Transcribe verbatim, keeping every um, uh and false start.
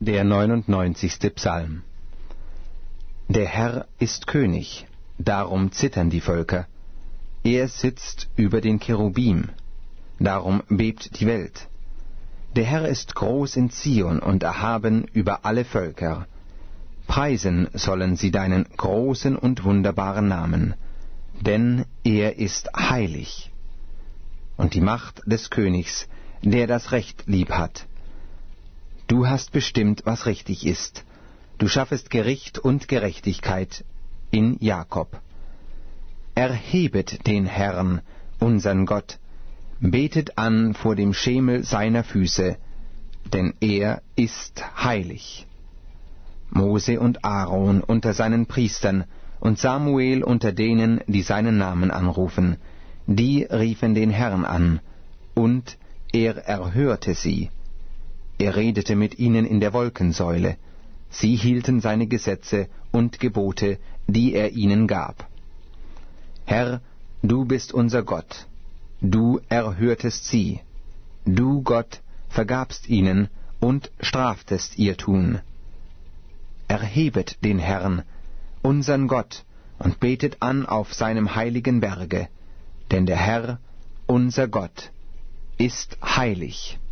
Der neunundneunzigste Psalm. Der Herr ist König, darum zittern die Völker. Er sitzt über den Cherubim, darum bebt die Welt. Der Herr ist groß in Zion und erhaben über alle Völker. Preisen sollen sie deinen großen und wunderbaren Namen, denn er ist heilig. Und die Macht des Königs, der das Recht lieb hat. Du hast bestimmt, was richtig ist. Du schaffest Gericht und Gerechtigkeit in Jakob. Erhebet den Herrn, unsern Gott, betet an vor dem Schemel seiner Füße, denn er ist heilig. Mose und Aaron unter seinen Priestern und Samuel unter denen, die seinen Namen anrufen, die riefen den Herrn an, und er erhörte sie. Er redete mit ihnen in der Wolkensäule. Sie hielten seine Gesetze und Gebote, die er ihnen gab. Herr, du bist unser Gott. Du erhörtest sie. Du, Gott, vergabst ihnen und straftest ihr Tun. Erhebet den Herrn, unsern Gott, und betet an auf seinem heiligen Berge, denn der Herr, unser Gott, ist heilig.